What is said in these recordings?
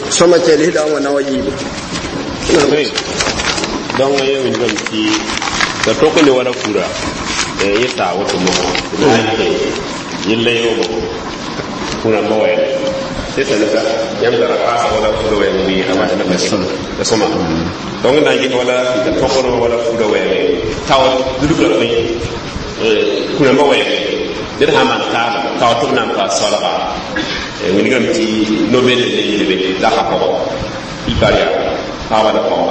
soma ke li da wana wajibi don waye wani gamti da toko ne wala kura yata wato mu yilla yo kuna mawaye sai sanaka yam da fasa wala kura waye ni amma da soma don na ji wala da toko wala kura waye taw dudu la ni kuna mawaye dir haman ka to nan fa salaba wani gamti nobel ne da ha ko ibaria hawa da ko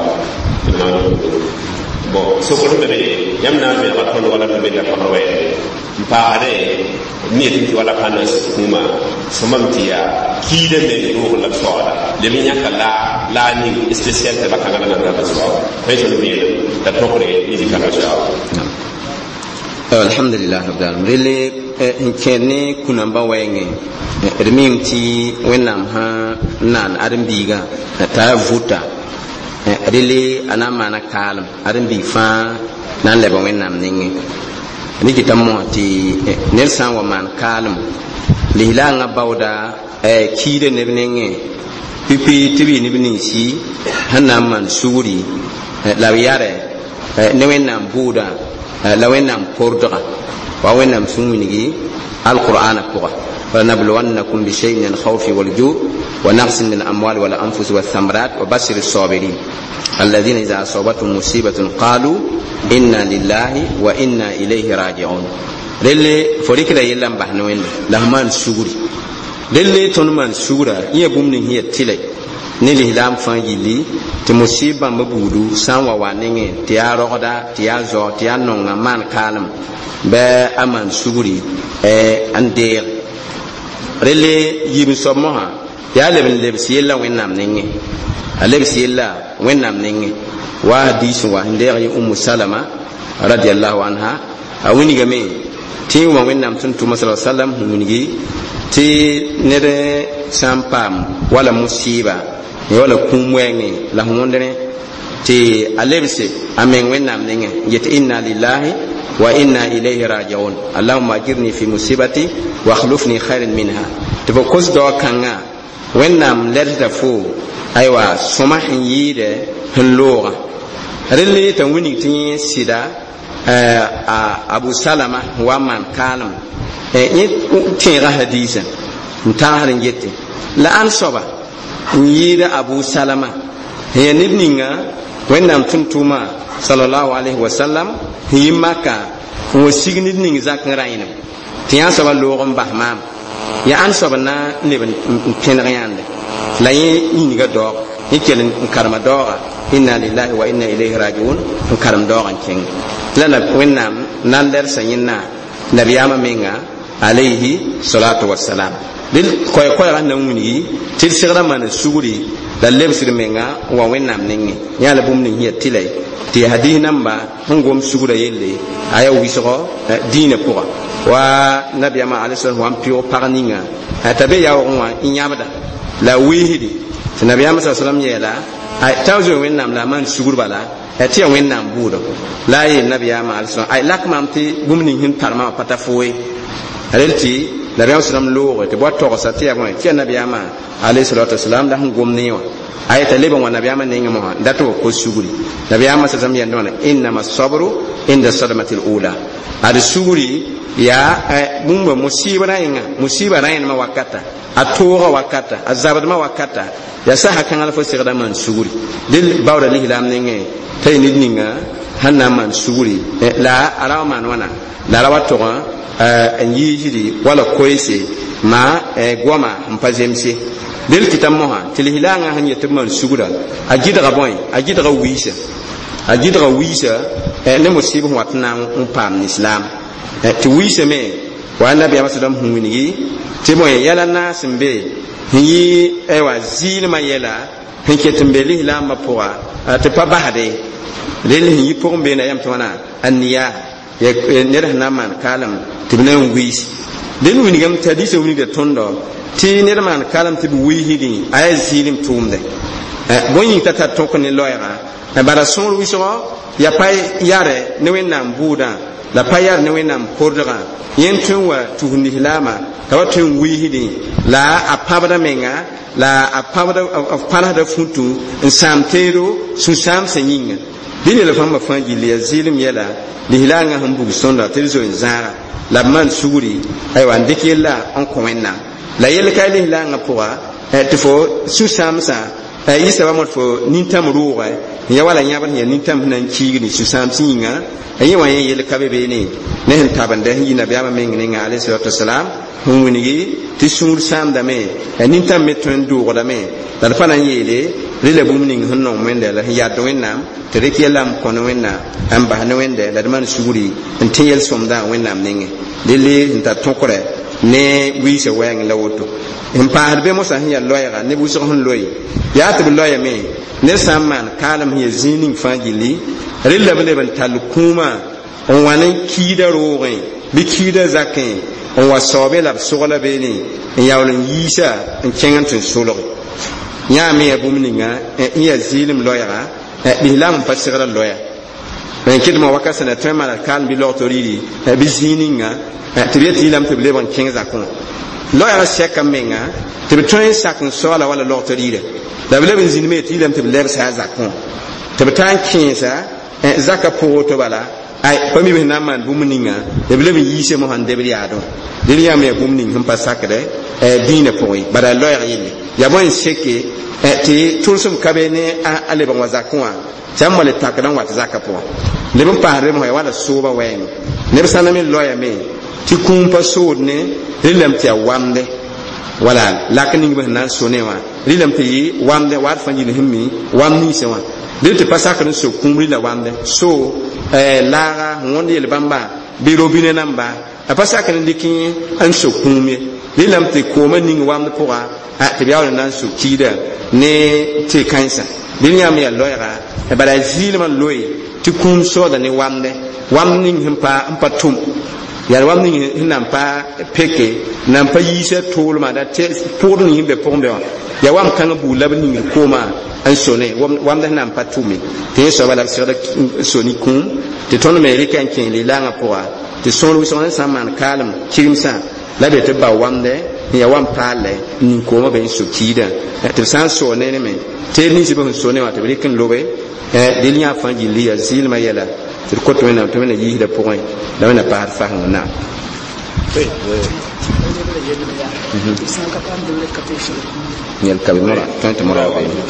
bon so ko be yamna be ba ko wala be da ko we paare ni ti wala kana kuma somamtiya ki de me do la soda le mi nyaka la ni special te ba kana na da so ko so be da to ko ni di kana alhamdulillah rabbil alamin le kenne kunamba wenge edminti wenam ha nan adam biga ta vuta adele anamana kalm adam bi fa nan leba wenam ninge ni kitamo ti nelsan wa man kalm lihilanga bawda kide ne ninge pipi tibi ni binisi hanam man suri la yare ne wenam buda la wenam kordoga wa wenam sunwinigi alqur'ana kuwa فلنبلونكم بشيء من الخوف والجوع ونقص من الأموال والأنفس والثمرات وبشر الصابرين الذين إذا أصابتهم مصيبة قالوا إنا لله وإنا إليه راجعون للي فريق لا يلم بحنوين لهمان سوري للي تنمان سورة يبومن هي تلي نيلي لام فانجيلي تمصيبة مبودو سانوا وانيني تيا رغدا تيا زو تيا نونغ مان كالم با أمان سوري أندير rele yim somoha ya leben lebsi yella wennam ninge alebsi yella wennam ninge wa hadisu wa hindari ummu salama radiyallahu anha awini game ti wa wennam tuntu sallallahu alaihi wasallam hunigi ti nere sampam wala musiba wala kumwenge la hondene ti alebsi amen wennam ninge yet inna lillahi wa inna ilayhi raji'un allahumma ajirni fi musibati wa akhlifni khairan minha tibo kos do kanga wennam lerda fu aywa soma hin yide hin loga rele tan wini tin sida abu salama wa man kalam ni tin ga hadisa ta harin yette la an soba yide abu salama he nibninga wennam tuntuma sallallahu alaihi wasallam hi maka wo signi ning zakin rayina tiya saba logom bahmam ya an saba na neben penrayande la yi ga do yikel karma do inna lillahi wa inna ilaihi rajiun karam do kan king lana wennam nan der sayinna nabiyama menga alaihi salatu wassalam dil koy ran nan wuni til sigra man suguri da lebsir menga wa wennam ningi yala bum ning hiya tilay ti hadith namba hungum sugura yelle aya wisgo dina pour wa nabiyama alayhi salatu wa pio parninga tabe ya wa inyamada la wihidi nabiyama sallallahu alaihi wasallam yela ay tawzo wennam la man sugur bala ti wennam budo la yi nabiyama alayhi salatu ay lakmam ti bum ning hin parma patafoy alti nabiyama sallallahu alaihi wasallam lo te bo to sa ti ya ti nabiyama alayhi salatu wasallam da hungum niwa ayata leben wa nabiyama ninga mo dato ko suguri nabiyama sallam ya ndona inna masabru inda sadamatil ula ad suguri ya mumba musiba rayin ma wakata atura wakata azabad ma wakata ya saha kan alfo sirda man suguri dil bawda lihlam ninga tay nit ninga hanna man suguri la alaman wana la rawato an yijiri wala koise ma goma mpazemse del kitam moha tilhilanga han yetman sugura ajidra boy ajidra wisa ne musibu watna pam islam ti wisa me wa nabi sallam hungi ti moy yala nasimbe hi ewa zilma yela hinketumbe lihilama poa te pa bahade lele hi pombe na yam tona anniya ya nera naman kalam tibnan wis den winigam tadise wini de tondo ti nirman kalam ti wihidi ay zilim tumde boyin tata tokni loyra bara son wiso ya pay yare ne wenam buda la payar ne wenam kordaga yentun wa tuhni hilama tawatun wihidi la apabada menga la a pana da futu en samtero su sam senyinga dine la famba fangi le zilim yela li hilanga hambu sonda telzo en zara la man suguri ay wan dikela on komenna la yel kay li hilanga poa te fo su sam sa yi sa ba mo fo nintam ruwa ya wala nyaban ya nintam nan chigni su sam singa ay wan yel kabe be ne hen tabanda yi na biya men ngi nga alayhi salatu wassalam hungi ti sur sam da me nintam metun du wala me dal fana yele rila bumning hunno wende la ya do wennam te rekelam kono wenna am ba no wende la man suguri entel somda wennam ninge lele nta tokore ne wi se weng la woto en pa be mo sa ya loyra ne bu so hon loy ya te loya me ne samman kalam ya zining fangili rila bele ban tal kuma on wanan kida rogen bi kida zakin on wa sobe la sola be ni ya wala yisa en kengan solo nya me bumninga iya zilim loyra bilam pasigra loya ben kidma wakasana tema kan bi lotoriri bi zininga tibeti lam tible ban kenza kon loya sheka menga tibe train sakon sola wala lotoriri da bile ben zinime tilam tible sa zakon tibe tan kenza zaka poto bala ay pami be naman bumninga de bile ben yise mo hande bi ado de ya me bumning hum pasakre dina poi bada loya yele ya bon sheke ti tulsum kabene ale ban wazakwa jamma le takran wat zakapo le ban pare mo wala soba wen ne bisana min loya me ti kumpa sodne rilam ti wamde wala lakani ngi nan sonewa rilam ti wamde wat fanji ne himmi wamni sewa de te pasakran so kumri la wamde so lara wonde le bamba bi robine namba a pasakran dikin an so kumye rilam ti koma ningi wamde poa te biya nan so kida ne te kansa binya me loyra e bada zilman loy ti kum soda ni wamning himpa tum ya wamning hinam pa peke nam pa yise tolma da te podun himbe pombe ya wam kan bu labni koma an sone wam da nam pa tumi te so bala sira soni kum te ton me rikan kin li langa poa te son wi son saman kalam kirimsa la be te ba wamde ya wam pale ni koma be so kida te san so ne me te ni sibo so ne wa te rikan lobe de liya fanji liya zilma yala te ko to na to na yi da point da na par fa na yel kabe mora tante mora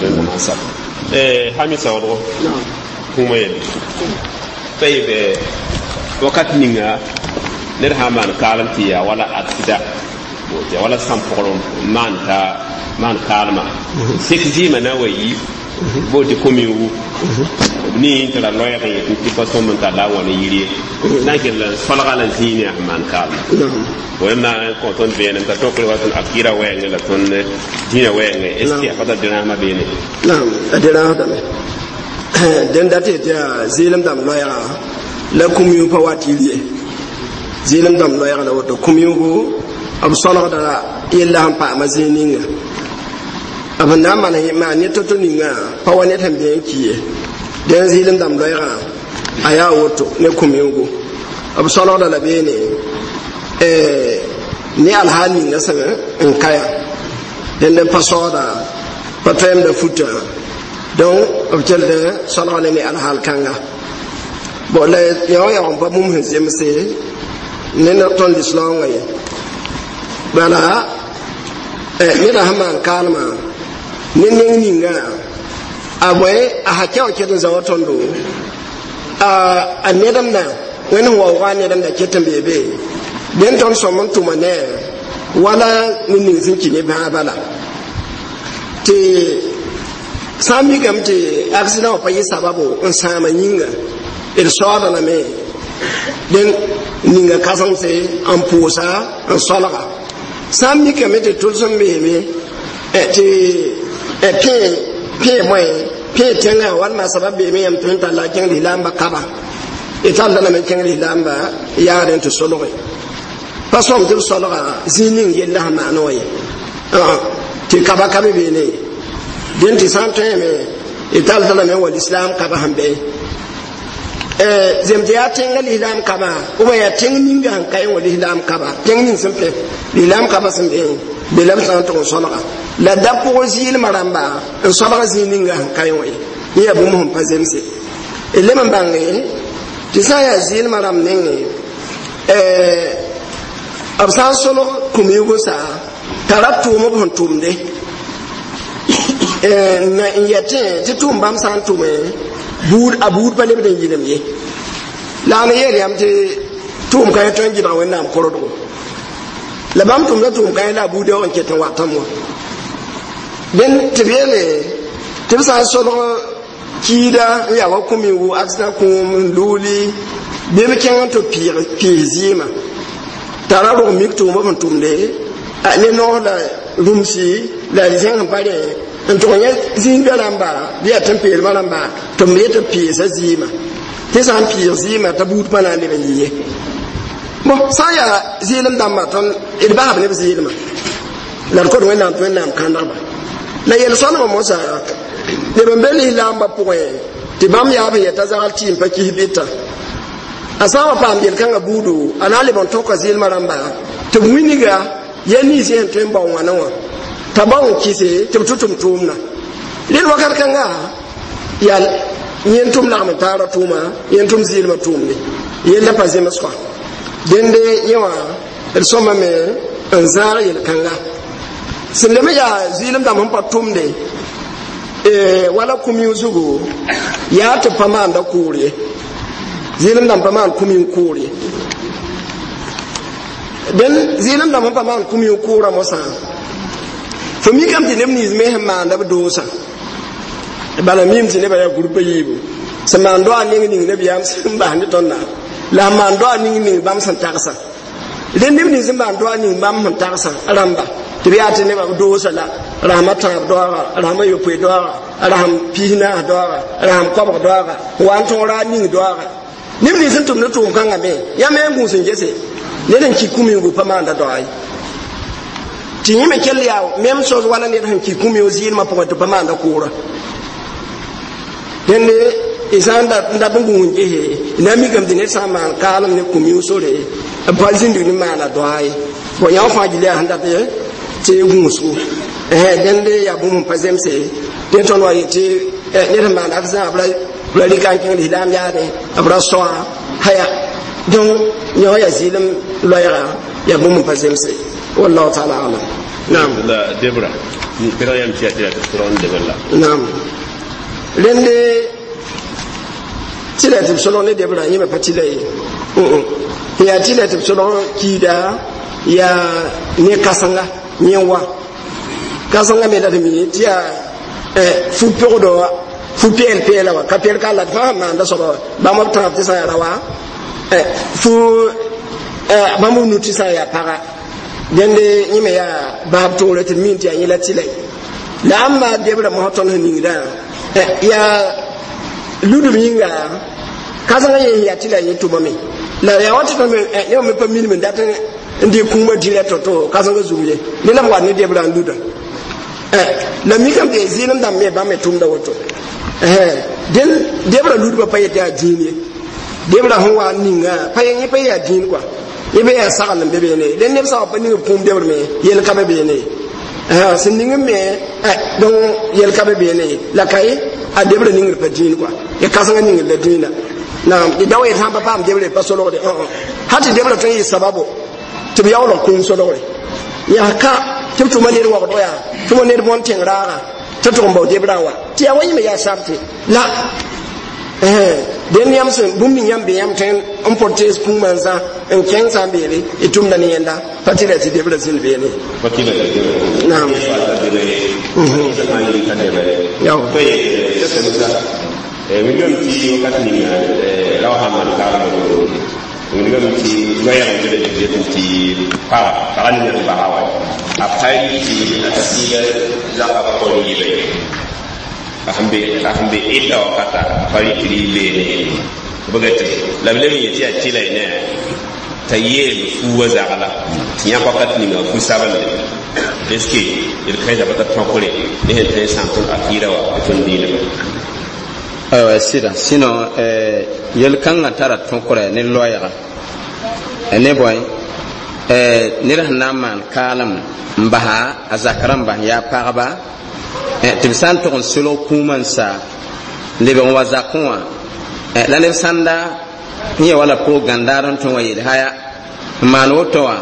hamisa wado kuma yel be wakati ninga ner haman kalanti ya wala atida ya wala sampolon man kalma sekji manawi bodi komiwu ni tara loya kan yi ko so man tala wona yiri na ke la falgala zini man kalma wona ko ton be nan ta to ko wato akira wenge la ton dina wenge eski afata dina ma be ne na'am adira da me den date ta zilam dam loya la komiwu pa watiliye zilam dam loya la wato komiwu ab solo da yella han pa mazininga abanda mana ma ne to ninga pa wani tambe kiye den zilim dam loira aya woto ne kumingo ab solo da labe ne ni alhali nga sa en kaya den ne pasoda patem da futa donc ab jelde solo ne alhal kanga bo le yo ya on pa mum hezem se ne na ton l'islam ngaye bala ni da haman kalma nin ninga abwe a hakyaw kedin za watondo a nedam na wani wa nedam da ketan bebe den ton so mun tuma ne wala nin zinki ne ba bala te sami gamte accident wa payi sababu on sama nyinga il soda na me den ninga kasam se an posa an solaga sami kamete tulsum bebe pe moy pe tenga wan ma sababe me yam tunta la jeng lamba kaba ital dana me jeng lamba ya ren to solo pasom dir solo zinin yella ma noye ti kaba kabe be ne den ti sante me ital dana me wal islam kaba hambe zemte ya tenga lilam kaba o ya teng ninga han kay wo lilam kaba teng nin simple lilam kaba simbe bilam san to sonaka la da ko zil maramba en sonaka zil ninga han kay wo ya bu mo pa zemse ele man bangi ti sa ya zil maram ninga absan solo kumigo sa taratu mo bon tumde na yete ti tumbam san tume bud abud pa lebe den yidem ye la na yeri am te tum kay ton jida wonna am korodo la bam tum la tum kay la bude on ketan watamwa den tibele tibsa solo kida ya wa kumi wu aksna kum luli be me ken to pizima tararo mikto mo tum de ne no la rumsi la zen pare ntonya zinga lamba dia tempel malamba to meta pieza zima tesa pieza tabut pana le yiye mo saya zilam damma ton irba ne zilma la ko wena to wena kanda ba la yel sona mo sa ne bembeli lamba poe ti bam ya ba yata zal tim pa ki bita asawa pam yel kanga budu anale bon to ko zilma lamba to winiga yani zen temba wana wa tabang kise tum na lin wakar kanga yal yentum la matara tuma yentum zil matumni yella pazema swa dende yawa el soma me anzar yel kanga sinlema ya zilim da mun patumde wala kumyuzugo ya ta pamanda kure zilim da paman kumyu kure den zilim da mun paman kumyu kura mosa fami kam ti nemni me ma nda dosa bala mim ti ne ba ya gurba yibu sama ndo ani ngi ne biam simba ni tonna la ma ndo ani ngi bam san takasa den nemni simba ndo ani bam san takasa aramba ti biya ti ne ba dosa la ramata do rama yo pe do ram pina do ram ko do wan to ra ni do nemni sin tum ne tum kanga me ya me ngu sin jese ne den ki kumi ngu pa ma nda do ai tinyi me kel yawo même chose wala ne han ki kumi o zil ma po to pama nda kura dende isanda nda bungu nje na mi gam dine sama kalam ne kumi o sore bazin du ni mana do ai bo yaw fa jile handa te gunsu dende ya bu mun pazemse den ton wa yiti ne ma na za abla blali kan kin lidam ya de abra so haya don yo ya zilim loyara ya bu mun pazemse والله تعالى أعلم. نعم. لا دبرة. كنا يوم تيجي تقرأون دبرة. نعم. لأن تلا تبصرون دبرة يوم بتلاقي. هي تلا تبصرون كيدا يا نكاسنغا نيوا. كاسنغا ميدادمي تيا فوبيرو فوبيل بيلا وكابيل كلا فهم عند صبا بامر تنافس يا روا فو بامر نوتيسا يا para. dende nyime ya bab to le tin ti anyela tilai la amma debra mo hoton ni da ya ludu minga kaza ngi ya tilai to mame la ya wati to me yo me pa min men data ndi kuma dire to kaza nga zumye ni lam wa ni debra nduda la mi kam de zinam dam me ba me tum da woto den debra ludu ba payete a jini debra ho wa ninga payen ni pay a jini kwa ibe ya sagal bebe ne den ne sa pa ni pum de me yel ka bebe ne sin ni me don yel ka bebe ne la kai a debra ni ngir pa jini kwa e ka sanga ni ngir le dina na di dawe ta pa pam debra pa solo de hati debra to yi sababu to bi yawlo kun solo ya ka tumtu mane wa do ya tumo ne bon tengrara to to mbo debra wa ti ya wani me ya sabti la den yam sen bummi yam be yam ten on portes kumanza en kenza mbele itumda ni yenda fatira ti debra silbe ne fatira naam yaw to ye semusa million ti wakati ni lawa hamal ka million ti waya de ti para ni ba hawa apai ti asila zaka ko ni be ahambe ida wakata fari kiri le bugati labele mi yati atila ina tayel fuwa zagala tinya wakati ni ngafu sabale eski il kaida bata tokole ne te santul akira wa tundile sida sino yel kanga tara tonkore ne loyara ne boy nira naman kalam mbaha azakaram bah ya paraba tibsan to solo kuman sa lebe wa zakwa la ne sanda ni wala ko gandaron to wayi haya mano to wa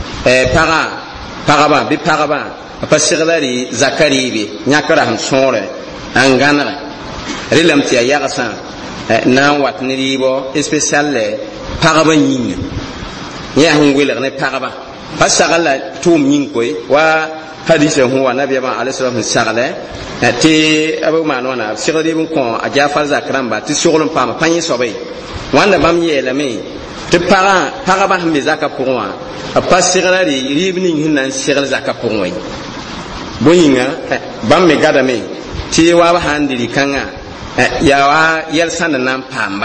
paraba bi paraba pasigari zakari bi nyakara ham sore angana rilam ti ya gasa na wat ni ribo special le paraba nyinga ya hungwele ne paraba pasagala tum nyingkoy wa hadisa huwa nabi ba alayhi salatu sagale ti abu manona sigari bun ko aja fa zakramba ti sugulum pam panyi sobay wanda bam yela me ti paraba hambe zaka pourwa pasigari ribni hinan sigal zaka pourwa boyinga bam me gada me ti wa ba handiri kanga ya wa yel sanda nan pamba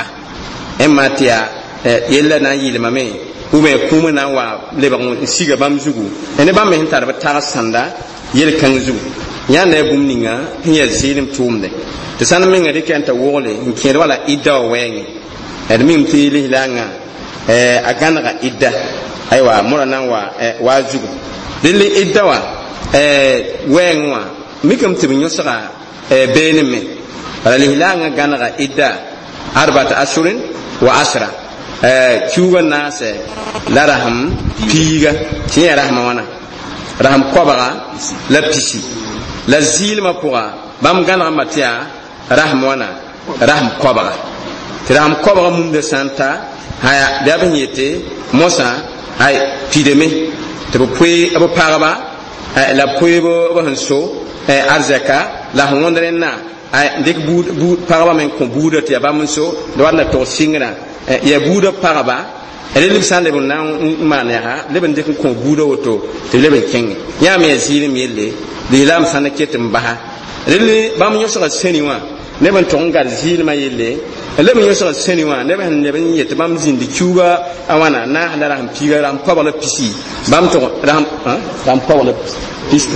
ematia yella na yilma me ube kuma na wa leba siga bam zugu ene bam me hinta da ta sanda yel kan zugu ya na bumninga hiya zilim tumde to san me ngade kenta wole nkere wala idda wengi admin tili langa agana ga idda aywa murana wa zugu dili idda wa wengwa mikam tibinyo saka beneme wala lihilanga gana ga idda 4 ashhurin wa 10 kiuga nase la raham piga tiya rahma wana raham kobaga la pisi la zilma pourra bam gana matia rahma wana raham kobaga raham kobaga mum de santa haya da yete mosa ay pideme te bo pui abo paraba la pui bo hanso arzaka la hondre na ay dik bud paraba men ko buda te bam so do wana to singra ya buda paraba ele libsan le bon man ha le ben de ko buda woto te le ben kenge ya me zili mi le de lam sana ketem baha le bam nyoso ka seniwa ne ben tonga zili ma yele le ben nyoso ka seniwa ne ben yete bam zindi kuba awana na handara ham piga ram ko bala pisi bam to ram ko bala pisi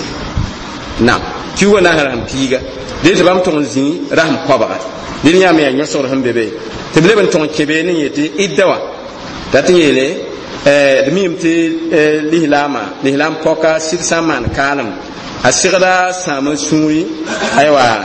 na kuba na ram piga de bam to zini ram ko bala de nya me nyoso ham bebe te bele ben ton kebe ni yeti iddawa dati yele de mimti lihlam poka siksaman kalam asigda sama suri aywa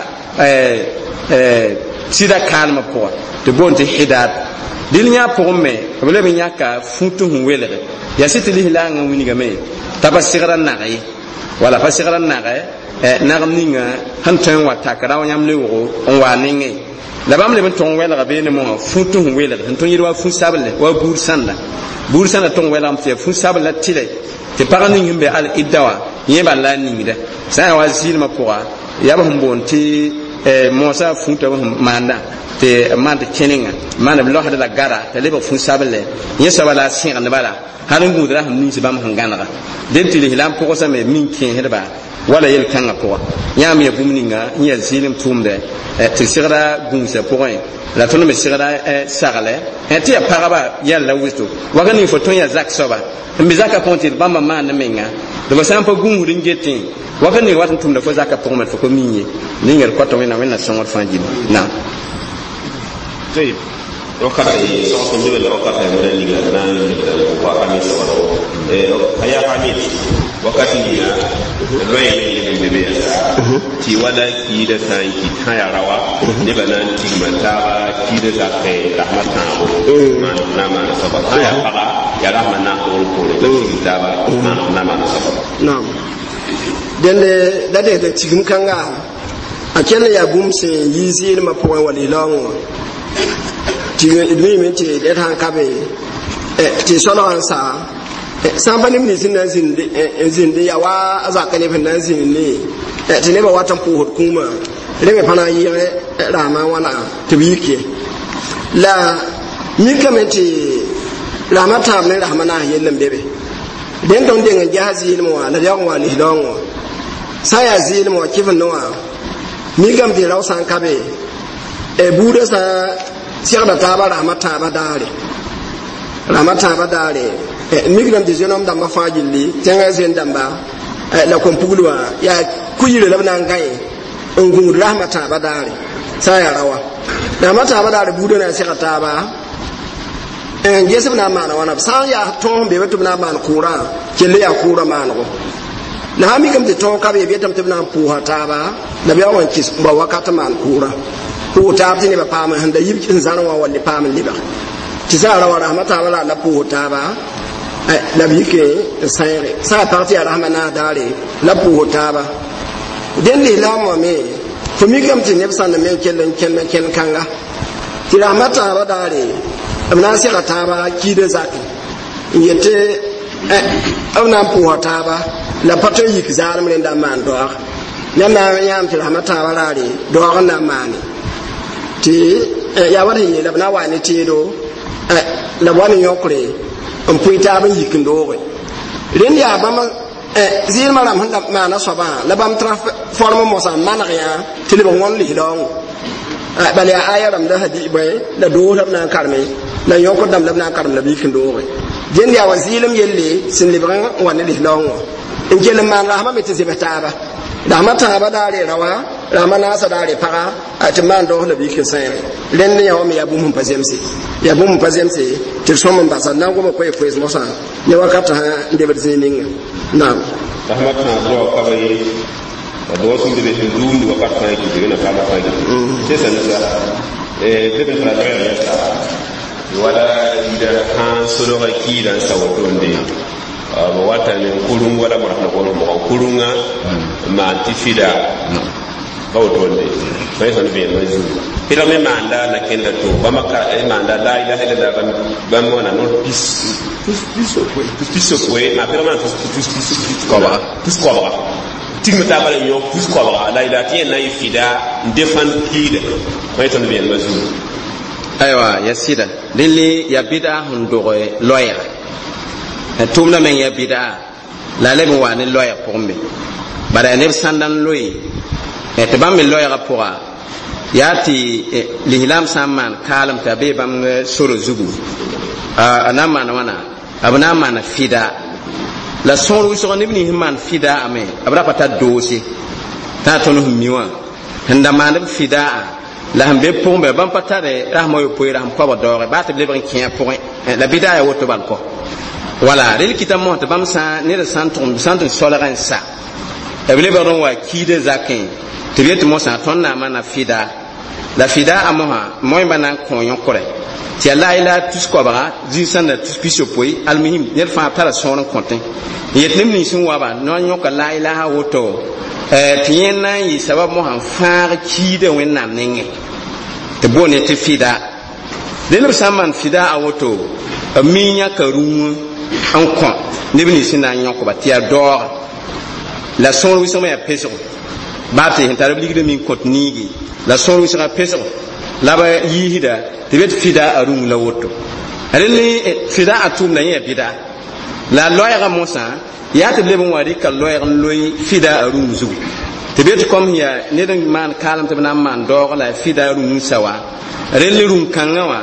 sida kalma po de bonte hidat dilnya pomme bele ben yaka futu hunwele ya siti lihlanga winiga me tabasigra nagai wala fasigra nagai nagam ninga hantan wa takara wanyam lewo on wa ninge la bam le ben ton wela ga bene mo futu wela ton yirwa fu sabale wa bur sanda ton wela am te fu sabale tile te parani ngimbe al iddawa yeba la ningida sa wa zilma poa ya ba humbonti mosa futa manda te manda keninga manda lo hada la gara te le ba fu sabale yesa wala sin an bala hanin gudra ham ni bam hangana den tile hilam ko sa me min ken hedba wala yel kanga poa ya me bumninga nya zilim tumde te sigra gunse point la tono me sigra sagale ti ya paraba yalla wisto wagani foton ya zak soba mbi zaka ponti bamba man menga do sampa gungu ringetin wagani watan tumde fo zaka point fo ko minye ningal kwato wena songor fanji na tayib wakati so ndio le wakati mwana ninga na kwa kamisa wao haya kamisa wakati ni loye ne bebe ti wala ki da sai ki kaya rawa ne banan ti mata ki da zakai rahmatan na ma sabab haya fara ya rahmana ko ki da ba na ma sabab na'am den da cikin kanga a kenan ya gumse yi zil ma po wali long ti idmi men ti da han kabe ti solo ansa sambani mini sinan zinde ya wa azaka ne fannan zinne tene ba watan ko kuma rebe fana yi rama wana tibike la ni kamenti rama ta ne rahmana yellan bebe den don den jahazi ilmu wa la yawan wa lihdon saya zilmu wa kifin nowa ni gam de rawsan kabe buda sa sirda ta ba rahmata ba dare migram de jenom damba fajilli tenga zen damba la kompugulwa ya kuyire labna ngai ngun rahmata badare saya rawa da mata ba da rubudu na sai ta ba en gese na mana wana san ya ton be wetu na man kura kelle ya kura man ko na hami kam te ton ka be betam te na puha ta ba da biya wan kis ba wakata man kura ko ta ti ne ba pa man handa yibkin zanwa walli pa man liba ti sa ra wara mata wala la puha ta ba la bi ke sayre sa parti rahmana dare la puha ta ba den le la mo me fo mi kam ti ne san na men ken kanga ti rahmata ba dare amna sai ta ba ki da zaki yete amna puha ta ba la pato yik zaram le nda man do nyama nyam ti rahmata ba dare do na mani ti ya wada yi la na wani ti do la wani yokre on puita ban yikin do re ren ya ba ma zir maram handa mana soba la bam transforme mo sa manaya ti le ngon li dong bale ayaram da hadi bay la do na karme la yoko dam labna karam la bikin do re jen ya wazilim yelle sin libran wani li dong in jele man rahma meti zibata ba rahmata ba dare rawa ramana sa dare para atman do la bikin sai len ne yawo me yabu mun pazemse til so mun basa nan goma koy koy mo sa ne wakata nde be zinin na rahmata do ka bayi do so de be dundu wakata ki de na kama fa c'est ça ça bebe fala dare ya wala ida han solo ga ki dan sawotonde wata ne kurun wala marahna ko mo kurunga ma tifida bawotonde sai san be mazu ila me manda na kenda to bamaka manda la ilaha illa ba mo na no piso ko ma pero man pis ko ba tigma ta bala yo pis ko ba la ilaha ti na ifida defan kida sai san be mazu aywa yasida lili ya bid'a hundo loya tumna men ya bid'a la le mo wani loya pombe bara ne sandan loyi te bam loya ga pora yati lihlam samman kalam tabe bam soro zugu anama na wana abna mana fida la soro so ne ibn himman fida ame abra pata dosi ta tonu miwa handa mana fida la hambe pombe bam patare rahmo yo poira ham ko dore ba te lebren kien point la bid'a ya woto balko wala rel kita mo te bam sa ne de santum solaran sa e bele baron wa kide zakin te biet mo sa ton na mana fida la fida amoha moy banan konyon kore ti la ila tous ko ba ji san da tous piso poi almuhim ne fa tara sonon kontin yet nim ni sun wa ba no nyoka la ilaha woto tiyen na yi sabab mo han faar kide wennam nenge te bone te fida le samman fida a woto minya karun an kon ne bini sina nyoko ba tia dor la son wi sama ya peso ba te hin tarab ligde min kot nigi la son wi sama peso la ba yihida te bet fida arun la woto alini fida atum na ya bida la loya mosa ya te lebon wadi ka loya loyi fida arun zugu te bet kom ya ne dan man kalam te na man dor la fida arun sawa rel run kangawa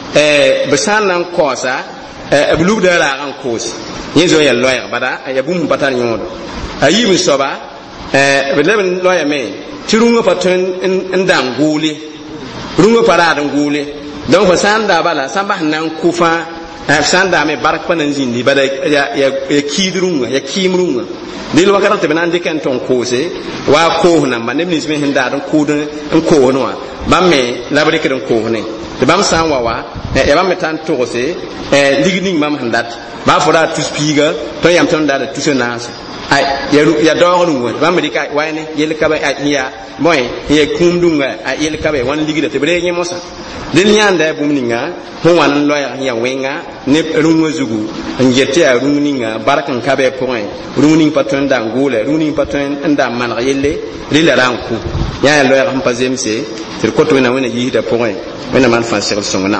besan nan kosa blub da la ran kos yezo ya loya bada ya bum batal nyodo ayib soba beleben loya me tirunga patun ndam gule runga parada gule donc sanda bala samba nan kufa sanda me barak panan zindi bada ya kidrunga ya kimrunga dil wakara te banan dikan ton kose wa ko na manem ni sme hinda don kudun ko no bamme labare kedon ko ne de bam san wawa e bam metan togose ligning mam handat ba fora tuspiga to yam ton da tusenas ay ya dogonu won bam dika wayne yel kaba ya moy ye kumdunga yel kaba wan ligida te bre nyemosa den nyanda bumninga ho wan loya ya wenga ne rungo zugu njete a rungninga barakan kabe point rungning patun da ngule rungning patun nda man yelle lila ranku ya loya ham pazemse ter koto na wona yida point wena man fa sel songna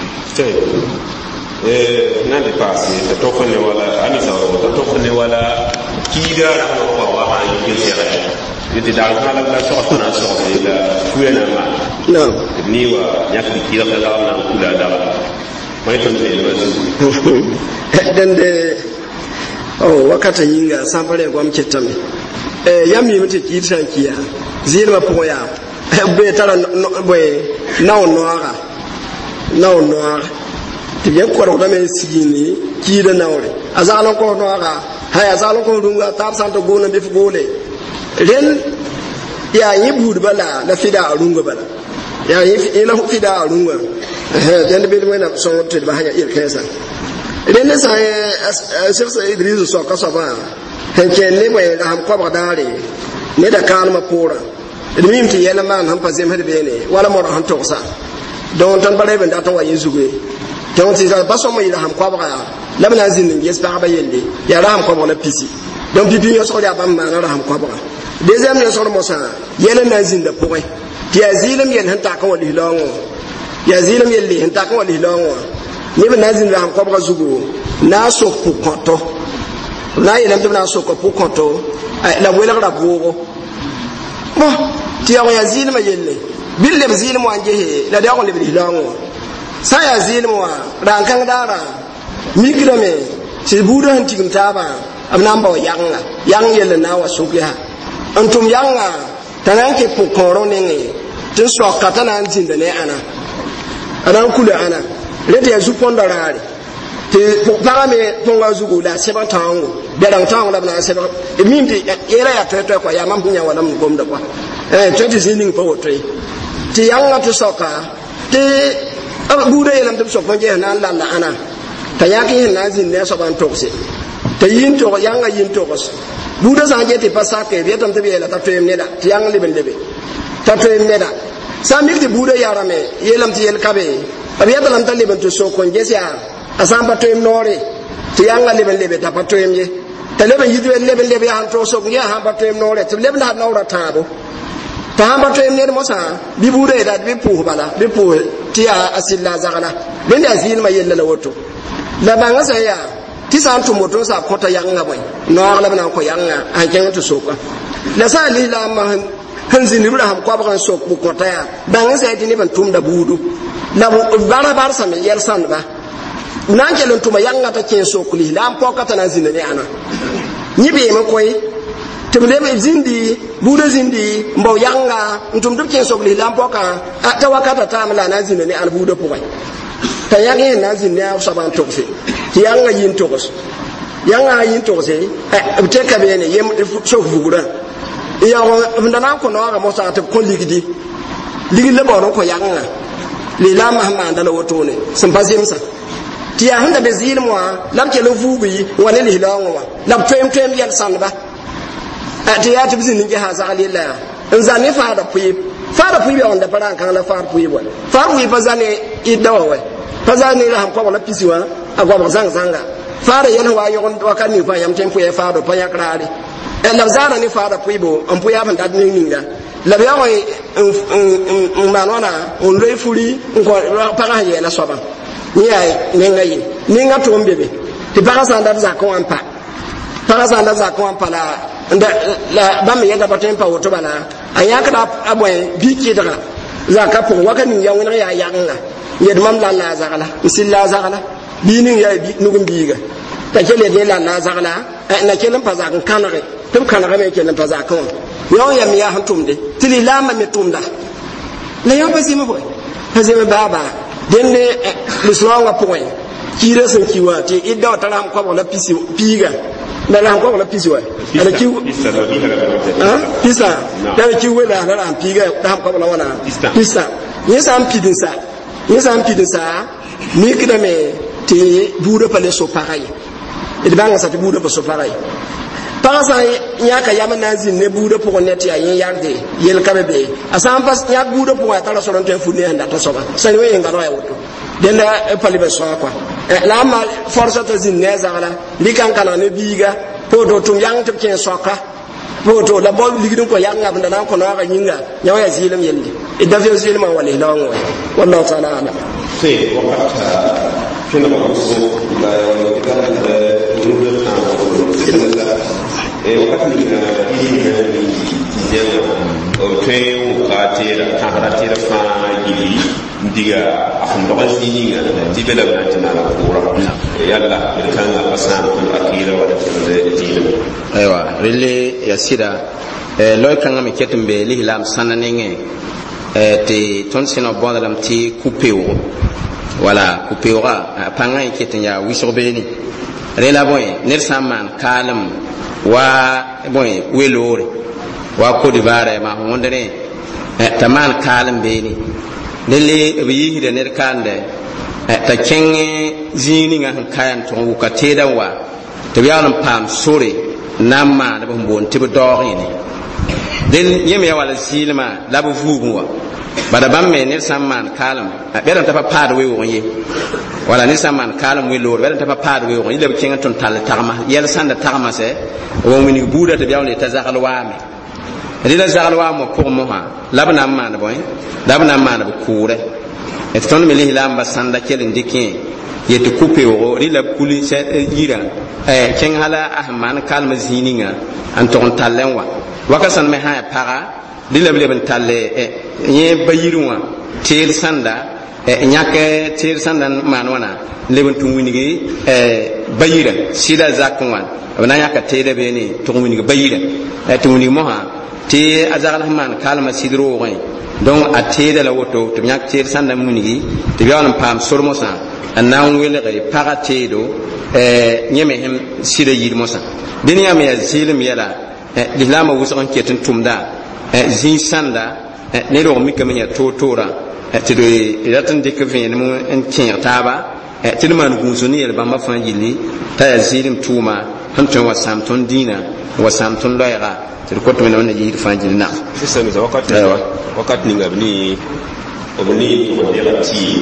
nan de passe to ko ne wala ani sa to ko ne wala kida ko wa ha yi sere yiti dal kala la so na so la kuyena ma no ni wa yakki kida la na kula da mai ton de wasu dan de wakata yinga sampare gwam ketame yami mute kitan kiya zirma poya be tara boy naw noara ti bien ko da men sigini ki da nawre azalon ko noara hay azalon ko dunga tab santo gona be fugole ren ya yi bud bala la fida arunga bala ya yi ila fida arunga den be wena so to ba hanya ir kesa ren ne sa sirsa idris so ka so ba hanke ne bai da ham ko ba dare ne da kalma pora idmim ti yela man ham pazem hade bene wala mo han to sa don tan bare ben da to wa yusuge don ti sa baso mo ila ham ko ba la bana zin yes ba ba yelle ya ra ham ko ba pisi don bibi yo so da ba ma na ra ham ko ba deuxième ne so mo sa yela na zin da poe ti azilim yel han ta ko wali longo ya zilim yelle han ta ko wali longo ni bana zin da ham ko ba zugo na so ku konto na yelam tɩ b na n sok pʋg kõto la welgra bʋʋgo tɩ yaoog yaa zɩɩlmã yelle bɩ leb zɩɩlm wã n gese la daoog lebd hilaoongẽ wã sã n yaa zɩɩlm wã raan-kãng daarã mikrame tɩ buudã sẽn tigim taabã b na n bao yagengã yageng yell n na n wa sʋk yaa n tʋm yagengã t'a na n kẽ pʋg kõorẽ nengẽ tɩ n soaka t'a na n zĩnda ne ãna a na n kula ãna rẽ tɩ yaa zu-põnda raare tɩ pʋgpãgã me põnga zugu la a sɛbg tãongo bɛrang tãong la b na n sɛbg mim tɩ yeela yaa tõe-tõe kɔa yaa mam sẽn yã wala m gomda kɔa tõe tɩ zĩ ning pa woto ye tɩ yãngã tɩ sɔka tɩ buudã yeelame tɩ b sok n ges na n lalla ãna t'a yãk yẽsẽn na n zĩnd ne a soaba n togse t'a yãngã yin togs buudã sã n get tɩ pa sake b yetame tɩ b yeela t'a toeem neda tɩ yãng leb n lebe t'a toeem neda sã n mik tɩ buudã yarame yeelame tɩ yel kabe b yetalame t'a leb n tɩ sok n ges yaa a sã n pa toeem noore tɩ yãngã leb n lebe t'a pa toeem ye t'a leb n yit leb n leb yaa sẽn tog sok n yaa sãn pa toeem noore tɩ b leb la d naoorã tãabo t'a sãn pa toeem ned mosã bɩ buudã yeela bɩ pʋʋs bala bɩ pʋʋs tɩ yaa a sɩd la a zagla bẽnd yaa zɩɩlmã yella la woto la bãngã sã yaa tɩ sã n tʋm woto n sã kõta yagengã bõe noog la b na n kõ yagengã a kẽng tɩ soka la sã n lislaambã sẽn zĩnd b ra sẽn koabg n sok b kõta yaa bãngẽ sã tɩ neb n tʋmda buudu la bara barsame yɛl sãndba na n kell n tʋma yagengã t'a kẽ sok lislaam pɔka t'a na n zĩnda ne ãna yẽ beeme koe tɩ b leb zĩndi buudã zĩndi n bao yagengã n tʋm tɩ b kẽ sok lislaam pɔka t'a wakata taame la a na n zĩnda ne ãn buudã pʋgẽ t'a yag yẽsẽn na n zĩnd ne a soaba n togse tɩ yagengã yin togs yagengã yin togse b teka beene yem sok vugrã yaoog b da na n kõ noogã mosã tɩ b kõ ligdi ligd la baoor n kõ yagengã lislaamã sẽn maanda la wotone sẽn pa zemsã tɩ yaa sẽn da be zɩɩlm wã la b kell n vuugi wa ne lislaoongẽ wã la b toeem yɛl sãndba tɩ yaa tɩ b zĩnd n gesã a zagl yella yaa n zã ne faada pʋɩɩb yaa wẽnda pa rãn-kãng la faad pʋɩɩb wa faad pʋɩɩb pa za ne ɩdda wa wɛ pa za ne ra sẽn koabg la pisi wã a goabg zãng-zãnga faada yɛl sẽn wa yõg wakat ning fãa yãmb tẽn pʋya faado pa yãk raare la b zaana ne faada pʋɩɩbo n pʋya b n dat ning ninga la b yaa n maan wãna n loe furi n kõ pagã sẽn yɛɛla soabã yẽ yaa nenga ye ninga tʋʋm bebe tɩ pagã sã n dat zakẽ wã n pa pagã sã n dat zakẽ wã n pa la bãmb yɛda pa tõe n pa woto bala a yãkda a bõe bi-kɩdga zakã pʋgẽ waka ning ya wẽneg yaa yagengã yed mam la n la a zagla n sɩd la a zagla bii ning yaa nugum biiga t'a kell yed ne la n la a zagla na kell n pa zak n kãnege tɩ b kãnegame kell n pa zakẽ wã yõ yam yaa sẽn tʋmde tɩ lislaambã me tʋmda la yõ pa zɩm bõe pa zɩm baaba dẽnde lislaoongã pʋgẽ kiirã sẽn ki wã tɩ ɩdda wa tara sẽn koabg la piiga la sẽn koabg la pisi wã pisa la la kiu wela la sẽn piiga la sẽn koabg la wãna pisa yẽ sã n pid n sa mikdame tɩ buudã pa le so pagã ye d bãngã tɩ buudã pa so pagã ye pagã sã n yãka yam n na n zĩnd ne buudã pʋgẽ ne tɩ yaa yẽ yagde yel ka be be a sã n pa yãk buudã pʋgẽ a tara sor n tõe n fud ne sẽn data soaba sã ne wẽ yenga ya woto dẽnda pa leb n sõa kɔa la n ma forsa t'a zĩnd ne a zagla rɩka n kalg ne biiga poto tʋm yang tɩ b kẽ soaka poto la bao ligd n kõ yagengã b da na n kõ noogã yĩnga yã wa yaa zɩɩlem yelle d da fe zɩɩlmã n wa lislaoongẽ wa wallahu taala alam wakati ni tera tahara tera fa gili diga afan dogal sininga tibela bantina la pura yalla irkanga pasan kun akira wala tele aywa rele yasira loy kanga me ketum be lihlam sananenge te ton sino bondalam ti coupeo wala coupeo panga ketin ya wisobeni rela boy ner samman kalam wa boy welore wa ko dibare ma hondere taman kalam beni lele be yihide ner kande ta kenge zini nga kayan to ka teda wa to yalam pam sore namma da bon tibe dori ni den yeme ya wala silma la bu fugu wa bada bamme ner samman kalam beran ta pa we wonye wala ner samman kalam we lor beran ta pa we wonye le kenga ton tal tagma yel sanda tagma se wo mini buda ta biawle ta zakal wa me rila zakal wa mo pour mo ha labna man boy labna man bu kure et ton me lihlam ba sanda kelen dikin yete coupe o rila kuli se yira ken hala ahman kalma zininga an ton talenwa wakasan me ha para dila bile ben talle ye bayirwa tel sanda nyake tel sanda manwana leben tungwinigi bayira sida zakwan abana yaka tele beni tungwinigi bayira tungwinigi moha ti azagal man kalma sidro wen donc a tele la woto to nyak tel sanda munigi to biawan pam sormosa annan wele gari para tedo nyeme hem sida yirmosa dunya me zilim yala lilama wusan ketin tumda zin sanda ne ro mi kamenya totora ti do yatan de kevin mu en kin taba ti man gunzuni el bamba fanjili ta zilim tuma hanton wa samton dina wa samton loyra ti ko to men yir fanjili na sisa mi wakati ni ngabni obni ko de ti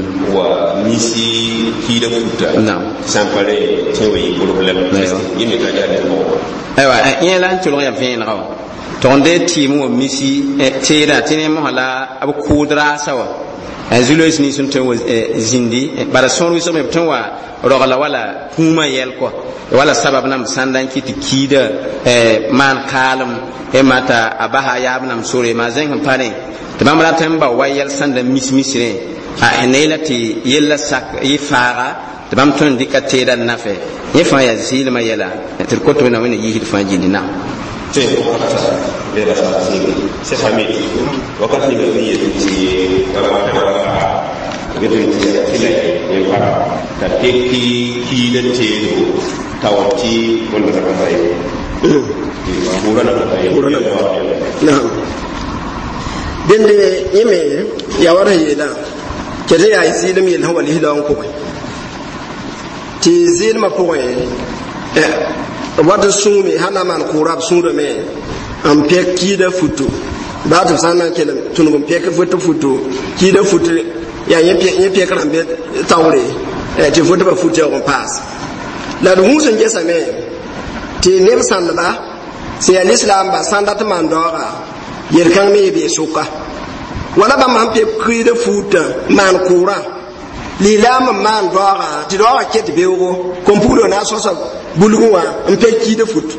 wa misi hida futa na sampale tewe problem yimi ka ya de mo aywa yela tulo ya vin raw tonde timu misi tera tene mo hala abu kudra sawa azulos ni sun tawo zindi bara son wi some tanwa rogala wala kuma yel ko wala sabab nam sandan kiti kida man kalam mata abaha yabnam sore ma zen pare tamam tamba wayel sanda misre a enelati yella sak yifara tamam ton dikate dan nafe yifa ya zilma yela tir ko to na woni yihid fanjindi na te wakata bela sini se famille wakati ni yeti kala gitu kile ni para tateki kile tedo tawati wala rabai kurana na dende yeme ya wara yela kede ya isilim yel hawali hilon ko ti zilma ko wata sumi hana man kurab sura me am pekki da futu ba ta sanan kelam tunugum pekki futu ki da futu ya yin pekki rambe tawre ti futu ba futu on pass la du musun je same ti nem sanda se alislam ba sanda ta man dora yer kan me be suka wala ba man pekki da futu man kura lilama man dora ti dora ket bewo kompulo na so bulugwa mpe ki de foot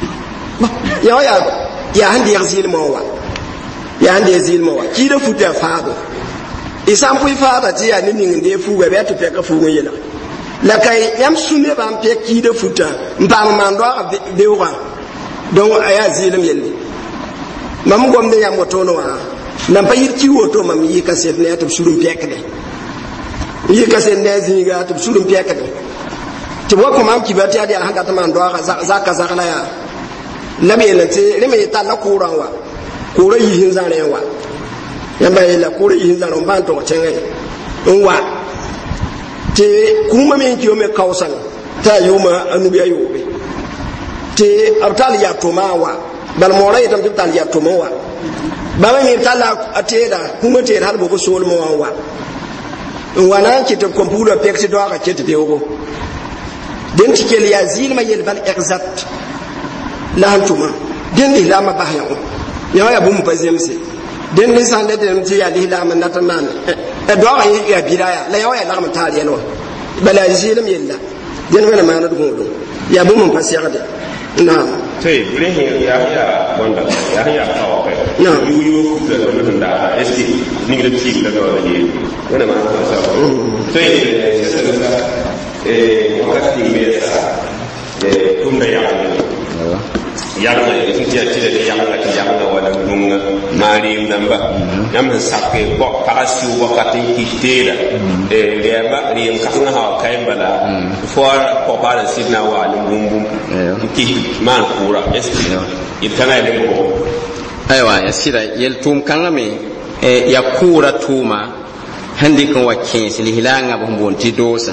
ya handi yazil mawa ya handi yazil mawa ki de foot ya faado isam pu faada ti ya ni nginde fu we beto pe ka fu ngela la kay yam sunne ba mpe ki de foot mpa man do bewa donc aya zilim yelle mam gom de ya motono wa nam pa yir ki woto mam yi ka set ne atum sulum pekde yi ka set ne zinga atum sulum pekde ti wa ko mam kibati adi hanga taman do zaka zakala ya nabi lati rime ta la kuran wa kura yi hin zare wa yamba la kura yi hin zare ban to cenge wa ti kuma men kiyo me kausan ta yuma anubi ayobe ti abtal ya to mawa bal mora itam ti tal ya to mawa ba me tala ateda kuma te har bo ko sol mawa wa na ki to computer pexi do aka kete bewo den tikel ya zilma yel bal exact la hantuma den li lama bahya ya bum pazemse den li sande den ti ya li lama nataman do ya bidaya la ya lama tali yelo bala zilim yella den wala ma na dugo ya bum pasiyade na tay bure ya wanda ya tawo kai na yu ku da da esti ni ngi dem ci da do ni wala ma ko sa tay wakati mbele kumbe ya yanga ya tira da yanga wala dunga mari namba nam sakke bo parasi wakatin kitela leba riem kanga ha kai bala for ko para sidna wa lumbum ki man kura esti itana ile ko aywa ya sira yel tum kanga me ya kura tuma handi kan wakin silihilanga bombon ti dosa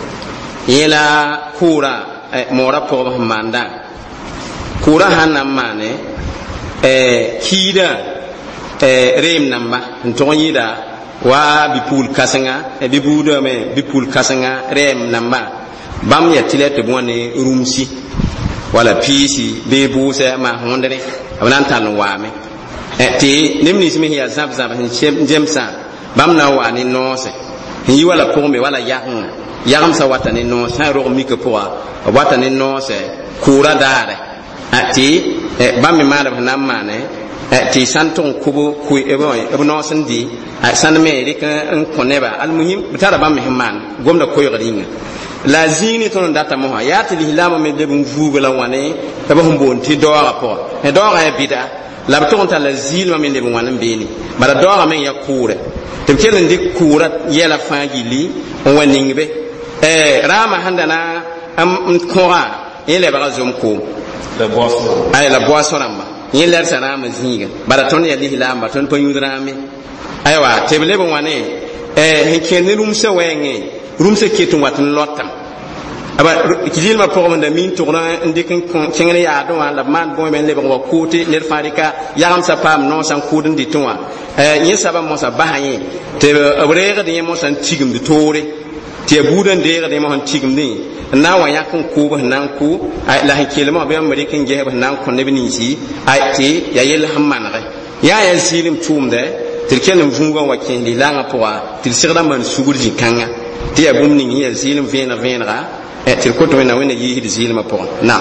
yela kura mora po manda kura hanam mane kida rem namba ntoyida wa bipul kasanga bibudo me bipul kasanga rem namba bam ya tilete bone rumsi wala pisi be busa ma hondere abnan tan wame ti nimni simi ya zab jemsa bam na wa ni nose yi wala pombe wala yagam sa watani no sa ro mi ke poa watani no se kura dare ati bam mi mala na mane ti santon kubu ku ebo no sandi san me ri kan koneba al muhim bitara bam mi man gomda koyo gadinga la zini ton data mo ya ti lihilama me de bun vugala wane ebo humbon ti do rapport e do ga bida la beton ta la zilma me de bun wane beni bara do ga me ya kure te kelen dik kura yela fangili on waningbe rama handana am kora yele ba zum ko la boisson ay la boisson ramba yele sana ma zinga bara ton ya lihi lamba ton pa yudrami aywa tebele bon wane hekene rumse wenge rumse ketun watun lotam aba kijil ma pogom da min tourna ndikin kengene ya do la man bon ben le bon kote ner farika yagam sa pam non san kudin ditonwa yin saba mo sa bahaye te abrega de mo san tigum de tore ti budan de ga de mo han tigum ni na wa yakun ku ba nan ku la hakile mo be american je ba nan ko ne bini si ai ti ya yel hamman ga ya yel silim tumde tirken vunga wa ken li langa poa til sirda man sugurji kanga ti ya bum ni yel silim vena ga til ko to na wena yi di silim poa na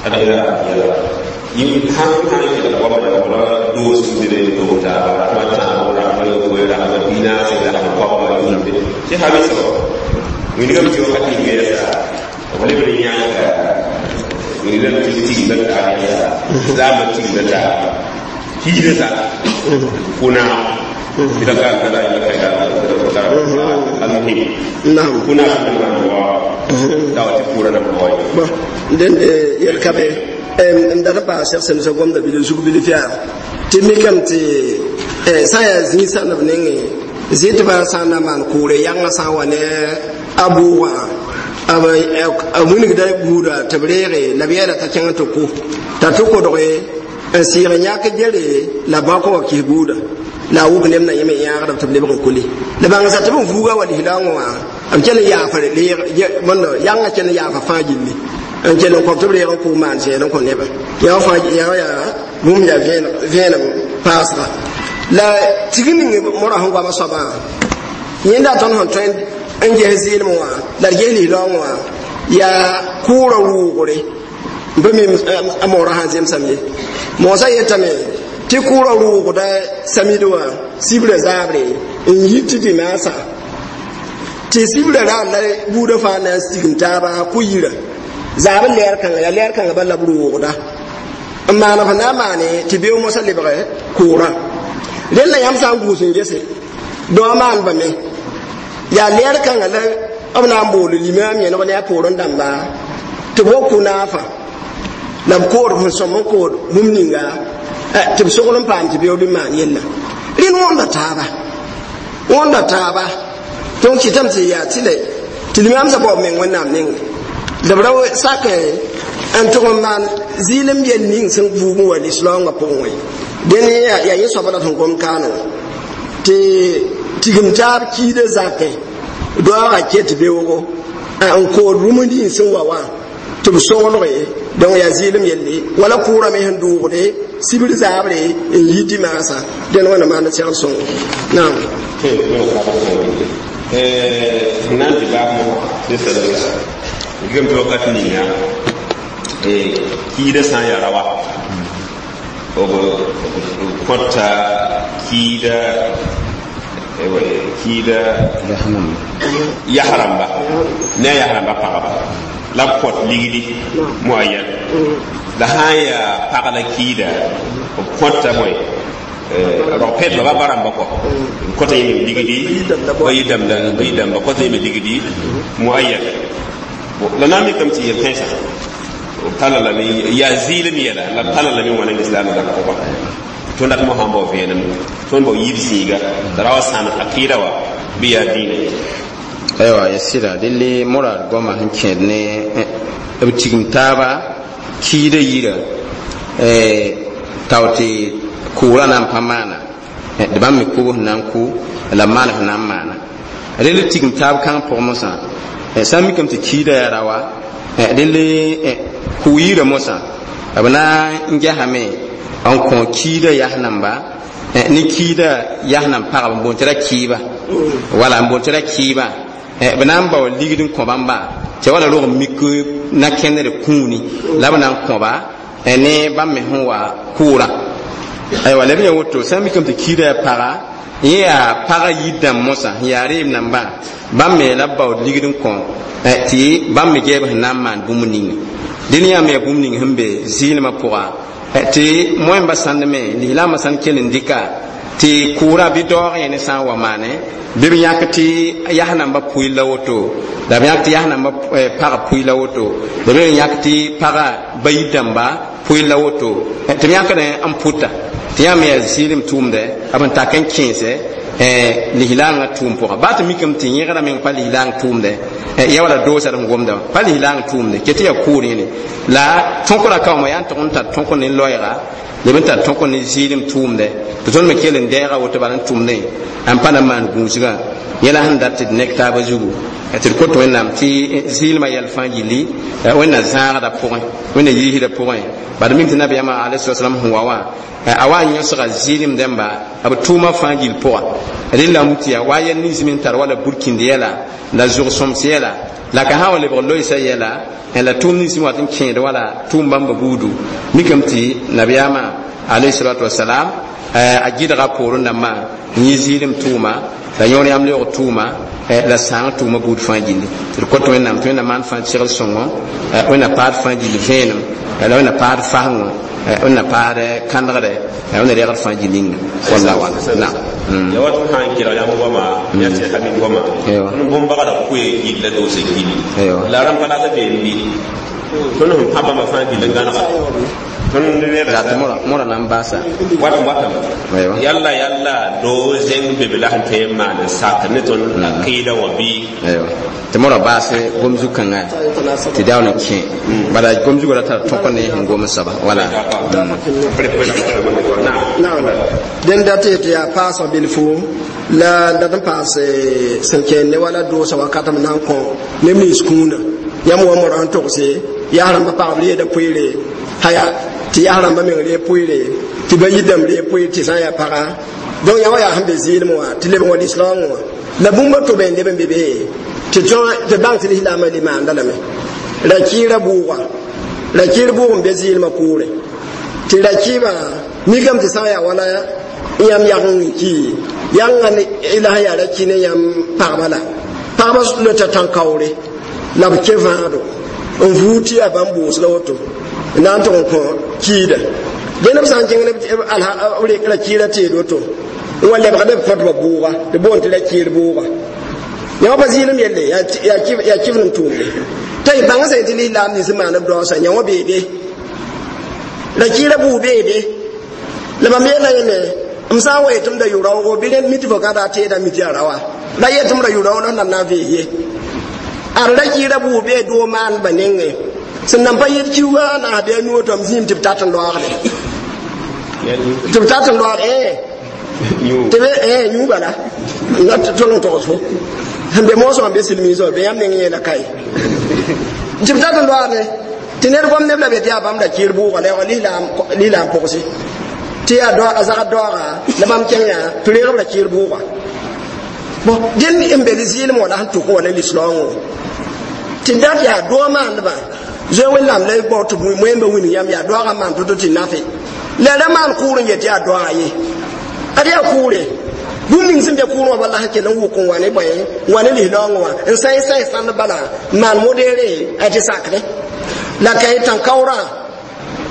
yi han ko ba da do su dire to ta ma ta ora ko ra ma bina se da ko ba ni ti ha bi so ni ga ti wakati ngere sa wale bari nyanga ni da ti da ta ya za ma ti da ta ki da ta kuna kita ka da ila ka da almuhim na'am kuna wa dawati pura na boy ba den yel kabe ndara ba ser sen so gomda bi su bi fiya ti mi kam ti saya zin sa na ne zai ba sa na man kure yanga sa wane abuwa abuni da buda tabrere labiyara ta kan to ko ta to ko doye sira nyaka jere la ba ko ki buda la wu ne na yeme ya ga tabre ba kulli da ban sa tabun fuga wali hidanwa am kele ya fare le wanda yanga kele ya fa fajin ni an kele ko tabre ko man se don ko ne ba ya fa ya mum ya vena pasra la tigini mora ho ba so ba yenda ton hon trend anje zil mo la geli longwa ya kura rugure bami amora hanzem samye mo sa yetame ti kura ruguda samidwa sibre zabre in yiti di masa ti sibre ra la buda fa na siginta ba kuyira zabe ler kan ba la ruguda amma na fa na mane ti biyo mo sa libre kura della yam sa ngusun jese do man ba me ya ler kan la abna mbolu limam ya no ya poron damba to boku na fa la ko ro so mo ko mumninga to so ko pam ti biyo man yella rin wonda taba to ki tamti ya tile tilimam sa bo men wannan nin da brawo sake an to man zilim yen nin sun bugu wa islam ga ponwe den ya yeso bada ton kom kano te tigim tab ki de zake do a ke ti bewo an ko rumuni sun wawa to so wono e don ya zilim yelle wala kura me handu de sibir zabre in yidi masa den wana man tsal son na nan di ba mo de sadaka gem to katni ya ki da san ya rawa ogo kota kida ya haramba ne ya haramba pa la pot ligidi moyen da haya pagala kida konta moy roket ba baram bako kota yimi digidi bayidam ba kota yimi digidi muayyad la nami kam ci yeltensa talala mi ya zilim yala la talala mi wala islam da ko ba to ndat mo hambo fenam ton bo yibsiga darawa sana akida wa biya dine aywa yasira dille murad goma hanke ne abtigim taba kida yira tawti kura nan pamana de bam mi ko nan ku la mana nan mana rele tigim tab kan pour mosa sami kam ti kida ya rawa dele ku yira mosa abana ngahame an ko kida ya namba ni kida ya nan pa bon tira kiba wala bon tira kiba banan ba ligidin ko bamba te wala ro mikko na kenere kuni labana ko ba ne bamme huwa kura ay wala bi woto sami kam te kida para ya para yidam mosa ya re namba bamme labba ligidin ko ti bamme gebe nan man bumuni diniya me bumuni hambe zinma poa ti moemba sandme li la masan kelin dika ti kura bi dore ne san wa mane bi yakati yahna ba puila woto da yakati yahna ba para puila woto da bi yakati para baydamba puila woto ti yakane amputa ti yame zilim tumde aban taken 15 li hilanga tumpo ba ta mikam ti yera men pa li hilang tumde ya wala dosa dum gomda pa li hilang tumde keti ya kuri ni la tonkola ka mo yan tonta tonko ni loyra le benta tonko ni zilim tumde to ton me kelen dera woto balan tumde am pana man gunsiga yela handa ti nekta ba jugu etir ko to nam ti zilma yal fangili wona zara da point wona yihi da point ba da min ti nabi ama alayhi wasallam huwa wa awan yusra zilim demba ab tuma fangil poa rilla mutiya wayen nizmin tar wala burkin yela la jour somsiela la ka hawle bollo isa yela la tum nizmi watin kende wala tum bamba budu mikamti nabiyama alayhi salatu wassalam ajida raporo nama ni zilim tuma la yoni am le tuma la sang tuma bud fangili ko to nam to na man fan sirl songo ona part fangili venum la ona part fango ona part kandare ona regal fangili wala wala na ya watu han kira ya ngoma ya ce hamin goma nun bomba kada ku yi la do se kili la ram pala da be ni to no haba ma fangili ngana ton ne la mora nan basa wata yalla do zen be bila hante ma da sakane ton akida wa bi te mora base gomzu kanga te dawo ne ke bada gomzu go ta to konne ngoma saba wala den date ya pasa bil fu la da passe sanke ne wala do sa wakata nan ko ne mi skuna yam wa mora to se ya ran ba pa da puire haya ti ya ran ba me le puire ti ba yidam le puire ti sa ya para donc ya wa ya hambe zil mo ti le mo islam mo la bumba to be ndebe bebe ti jo te bank ti la ma di ma ndala me la kira buwa la kira buwa be zil ma kure ti la kiba mi gam ti sa ya wala yam ya ki yanga ni ila ya la kine yam parbala parba le ta tankawre la ke vado on vuti abambo sloto nan to ko kida denam san jengene alha ule la kira te do to wala ba da fatwa buwa de bonti la kira buwa ya ba zilim yelle ya kifnum tumbe tay banga sai tili lam ni sima na do sa nyawo bebe la kira bu bebe la ba mena ne amsa wa tum da yuro go bilen miti fo kada te da miti arawa la yetum da yuro non na veye ar la kira bu be do man banenge sannan fa yit kiwa na da nu to mzim tibtatan do arde tibtatan do arde tebe nyu bala ngat to no to so hande mo so be silmi so be yam ne ngela kai tibtatan do arde tiner gom ne bla be dia bam da kirbu wala li lam pokosi ti ya do azaka do ga la bam kenya tire ga kirbu ba bo den embe zil mo la han to ko wala lislango tindat ya do man ba je wellam le bo to mo embe wini yam ya do ga man to tinafe le da man kurun ye ti ya do aye ade ya kure bumin sin be kuro wala hake lan wukun wani baye wani lislango wa in sai san bala man modere ati sakre la kai tan kaura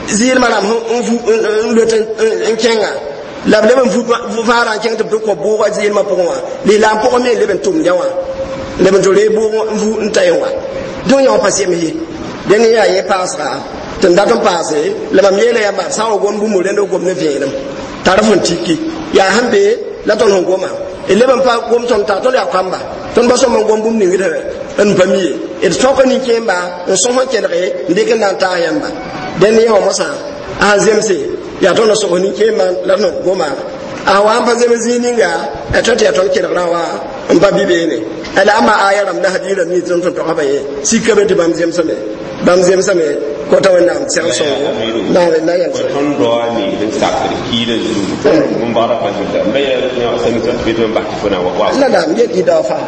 zir maram lutin kenga la leben fu fara keng to ko bo ga zir ma pokwa li lam pokwa me leben tum jawa leben to le bo fu ntaywa don yo passe mi den ya ye pasra tan da ton passe la mam yele ya ba sawo gon bu mo den do gom ne fienam tarafon tiki ya hambe la ton hon goma leben pa gom ton ta to ya kwamba ton ba so mo gom bum ni widere en pamiye et soko ni kemba on so ho kelre ndeke nan ta yamba den yo mosa azemse ya tono so ni kemba la no goma awamba zemzininga atati ya tonke rawa mba bibene ala ama ayaram na hadira ni ton to kabaye sikabe de bamzem same ko tawana sen so na yan so ton do ni den sakri kire zu mun bara pa da me ya sen ta bido ba ko na wa la da me di da fa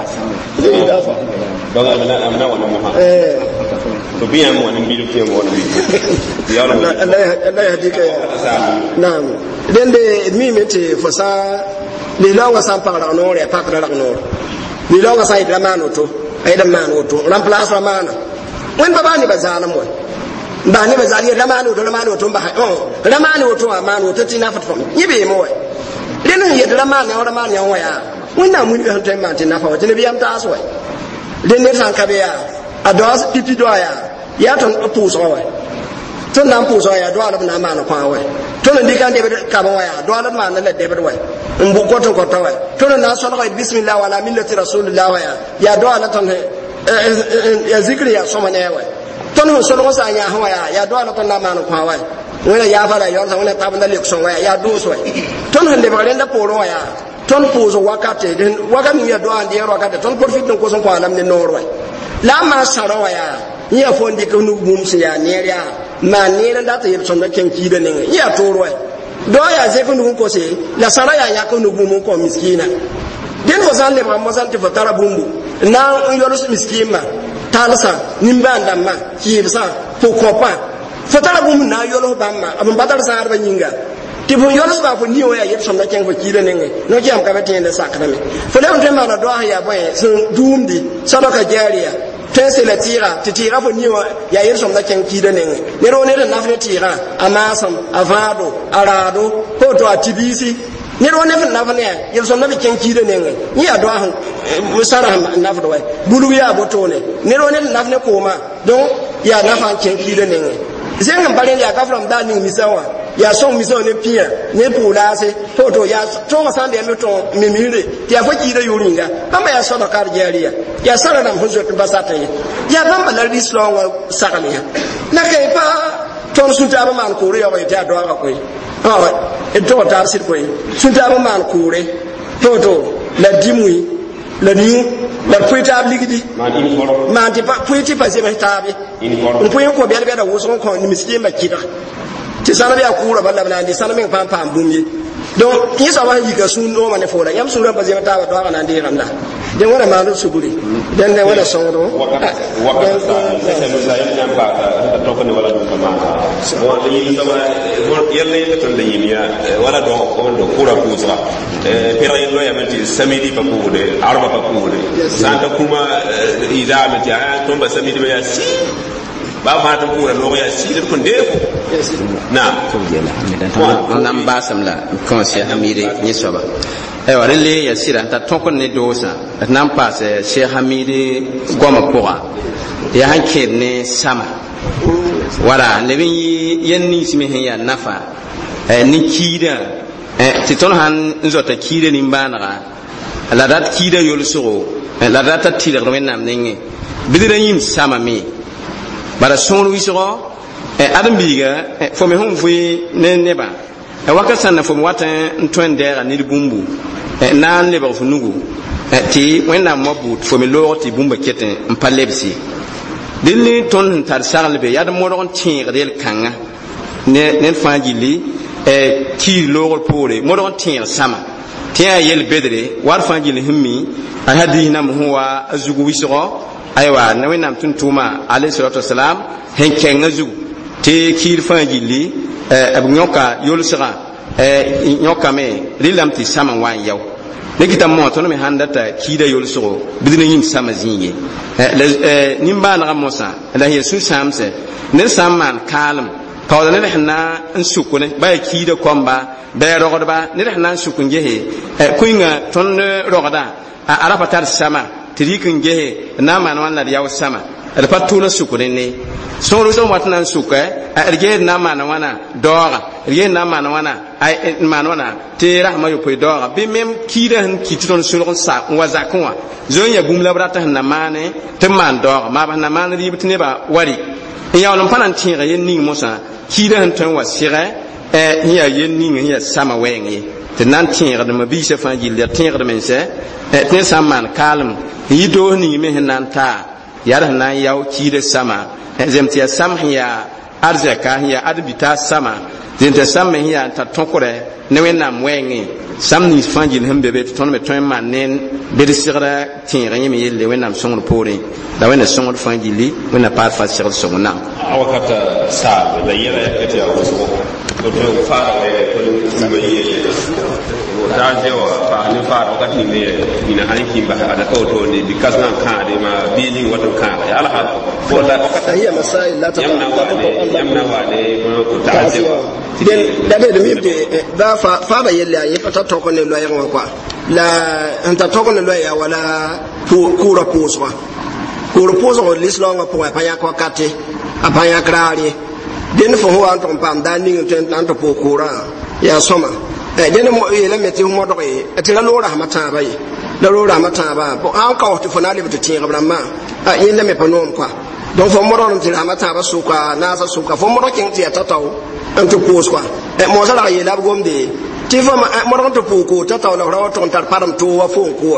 donc amna wana mo ha to biya mo ni bido fi mo ni ya Allah hadika naam dende mi mete fosa le lawa san para no re pa para no ni lawa sai da mano to ai da mano to remplace mano wen baba ni bazana mo ba ni bazali da mano to ba da mano to mano to tina fatfam ni be mo le no ye da mano yan waya wannan mun da tan ma tina fa wata ne biyam ta aswai le ne san ka be ya ados pipi do ya ton pu so wa ton nan pu so ya do ala na mano kwa wa ton ndi kan de ka ba wa ya do ala ma na le de ba wa mbu ko to wa ton na so na bismillah wala millati rasulillah wa ya do ala ton ya zikri ya so mane wa ton so no sa nya ha ya do ala ton na mano kwa wa wala ya fara yo sa wala tabanda le so wa ya do so ton hande ba renda poro wa ya ton puzo wakati wakati ya do ande wakati ton profit ko so ko alam ne norwa la ma sarawa ya ya fondi ko nu mum siya neria ma nera da ta yebson da ken kida ne ya torwa do ya je ko nu ko se la saraya ya ko nu mum ko miskina den wazan le ma mazan te fatara bumbu na yoro miskima talsa nimba ndamma kibsa ko kopa fatara bumbu na yoro bamma abun batar sa arba nyinga ti bu yoro ba ko niwo ya yebson da ken ko kida ne no jam ka bete ne sakrame fo le on te ma na do ya boy sun dumdi sadaka jariya tense la tira fo niwa ya yersom da ken kida ne ne ro ne da nafne tira amasam avado arado ko to atibisi ne ro ne nafne yersom da ken kida ne ni ado han musara nafdo wai bulu ya botone ne ro ne nafne koma don ya nafa ken kida ne zenga bare ya ka from da ni misawa ya so misawa ne pia ne pulase to to ya to sande me to mimire ya fa kida yuringa kama ya so da kar jariya ya sara na huzo basata ya bamba la rislong sakamiya na kai pa ton sunta ba man kore ya wai ta do ga koi e to ta sir koi sunta ba man kore to la dimui la niu la puita abligidi man ti pa puiti pa se ba tabi on puyo ko be da woso ko ni miski ma kida ti sana ya kura balla balla ni sana men pam pam bumye donc yesa wa yiga sun no mane fora yam sura ba je ta ba to na ndi randa de wala ma ru suburi den de wala songro wakata sa musa yan ba ta to ko ne wala do ma mo yi sama yalla yalla to le yimiya wala do ko do kura kuza pera yelo ya menti samedi pa ko de arba pa ko de santa kuma ida menti to ba samedi ba ya si ba ma ta kura lo ya si kun de ko na to jela nan ba samla konse amire ni soba e wa le ya sira ta ton kon ne dosa nan passe Cheikh Hamidi goma poa ya hanke ne sama wala le bin yenni simi hen ya nafa ni kida ti ton han nzota kida ni mbanaga la dat kida yolso la dat ti le wenam nenge bidira yim sama mi bara son wisro adam biga fo me hon fui ne neba waka sanna fo wata ntwende ni bumbu nan le ba fu nugu ti wenna mabut fo me lorti bumba keten mpalebsi dilli ton tar sarlebe yad modon tin redel kanga ne fangili ki lor pore modon tin sama tiya yel bedre war fangili himmi ahadina huwa azugu wisro aywa na wenam tuntuma alayhi salatu wassalam hen kenga zugu te kir fangili ab nyoka yolsira nyoka me lilam ti sama wan yaw ne kita mo to me handata kida yolsiro bidina yim sama zinye nimba na mosa la yesu samse ne samman kalm kawda ne hna n sukune ba ki de komba ba rogdba ne hna sukun gehe kuinga ton rogda arafa tar sama trikin gehe na man wan la yaw sama el patuna sukune ne so so matna suka erge na man wana doga erge na man wana ay man wana te rahma yo poy doga bi mem kida han kiton sulon sa wa zakwa zon ya gumla brata na mane te man doga ma ba na man ribtne ba wari ya wala panan tinga yen ning mosa kida han tan wa sire ya yen ning ya sama wengi te nan tinga de ma bi se fan gil ya tinga de mense te samman kalm yido ni me nan ta yar na yaw kida sama zemtia sam ya arzaka ya adbita sama zemtia sam ya ta tokore ne wenam wengi sam ni fan gil hambe be ton me ton man nen be de sigra tinga yemi yelle wenam songur pore da wena songur fan gili wena par fa sigra songna awakata sa la yela yakati ya wasu to to fara ko ni yele ta jewa fa ni fara wakati ni ina hanki ba ada to ni because nan ka de ma bi ni wato ka ya alha ko la hiya masail la yamna wa ne ko ta jewa den da de mi de da fa ba yelle ayi pata to ko ne lo yan kwa la anta to ko ne lo ya wala kura poswa kura poswa l'islam ko pa ya ko kate apa ya krari den fo ho anton pam da ni ten nan to kura ya soma den mo yele meti mo do e tira lo rahmata ba yi la lo rahmata ba po an ka to fona le bete tin rabama yele me panom kwa donc fo mo ron tira rahmata ba su kwa na sa su ka fo mo ro kin ti tataw an to pos kwa mo sa la yele ab gomde ti fo mo ron to ko tataw la ro to tar param to wa fo ko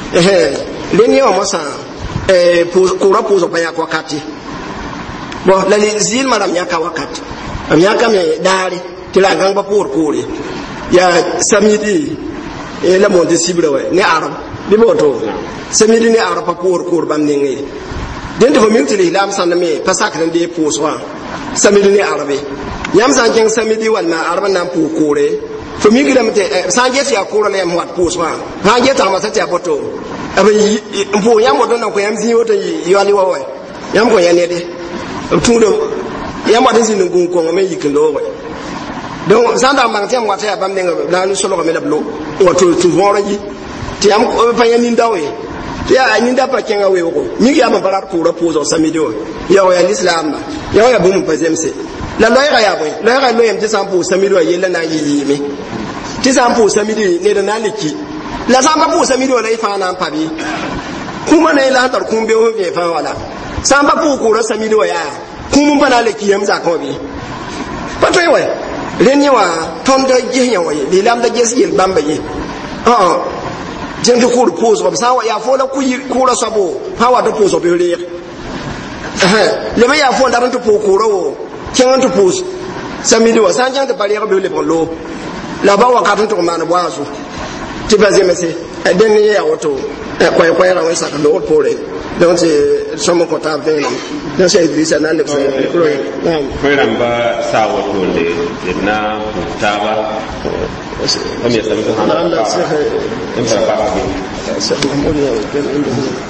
le ni o mo sa kura pos pa ya kwa kati bo la ni zil maram ya ka wakati am ya ka me dare tila gang ba por kore ya samidi la mo de sibre we ne arab bi boto samidi ne arab pa por kor bam ne ngi den to mi tili lam san me pasak ran de poswa samidi ne arabe yam san jeng samidi wal na arab nan po kore fo mi gidam te san je ya kore le mo wat poswa ha je ta ma sa ta boto abi mpo yam mo don ko yam zi woto yi wali wa we yam ko ya ne de tudo yam wa den sin ngun ko me yikndo we donc sanda mang tiam wata ya bam nenga la nu solo ko melablo wato tu voraji tiam ko pa yani ndawe ya ni nda pa kenga we ko ni ya ma barar ko rapozo samido ya wa islam ya ya bum pa zemse la loya ya boy loya ga loyem ti sampo samido yella na yi mi ti sampo samido ne da na liki la samba po samido la ifa na pabi kuma ne la tar kumbe o be fa wala samba po ko ra samido ya kuma pa na liki yam za ko bi patay wa reni wa ton da jinya wa li lam da jesi yel bamba yi jendu ko pose ba sa wa ya fo la ku yi ko la sabo ha wa da pose be re le ma ya fo da to po ko ro ken to pose samedi wa san jang de bari ga be le bon lo la ba wa ka to ma na bwa so ti ba ze mese den ye ya woto ko ra wa sa ka lo pore donc somo ko ta be donc c'est Idrissa na le ko ramba sa woto le na taba kami ya sabi ko hana Allah sai in fara ba sai Mahmud ya kan inda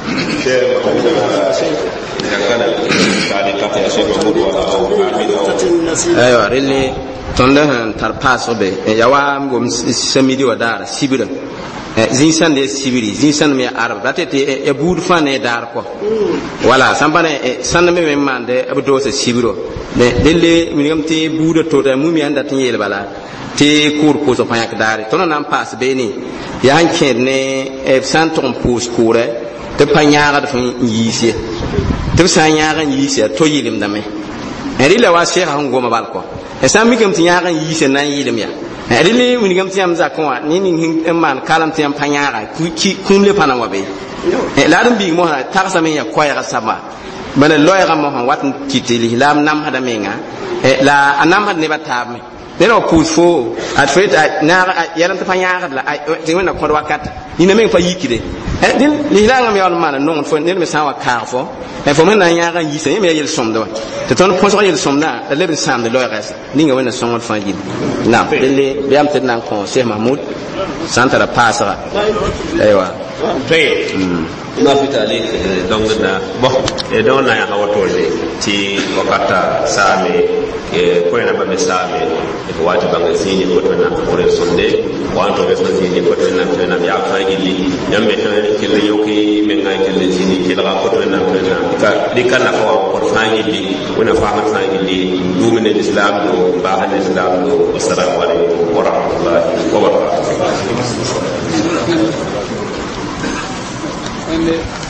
ayo rele tonda han tar paso be ya wa ngom samidi wa dar sibira zinsan de sibiri zinsan me arab datete e bud fane dar ko wala sambane san me mande abdo se sibiro de delle mingamte buda to da mumi anda tin yel bala te kur ko so payak dare to nan pas be ni ya hanke ne e santon pus kure te panyaga de fun yisi te sanyaga yisi to yilim dame eri la wa sheikh han goma bal ko e sam mi kam tin yaga yisi nan yilim ya eri le mi kam tiam za ko ni ni man kalam tiam panyaga ki kumle pana wa be e la dum bi mo ha taksa men ya ko ya sama bana loya mo han wat kitili lam nam hada menga e la anam had ne batam ne no pufo at fait na yaran ta fanya la tin wona ko wakat ni na men fa yikide e din li la ngam yawal mana non fo ne me sawa ka fo e fo men na yaga yise me yel somdo te ton ponso yel somna le ben sam de lo res ni nga wona songot fa gid na le biam te nan ko Cheikh Mahmoud santara pasara aywa Tey ma fitali donc na bon e don na ya hawatole ti wakata same ko na ba same e wati banga sini ko na ore sonde wanto be sini ko na ya fa gili nyambe to kille yoki men ngai kille sini kila ko na ka dikana ko fa gili wona fa ma fa gili dumine islam do ba hal islam do assalamu alaikum wa rahmatullahi wa barakatuh.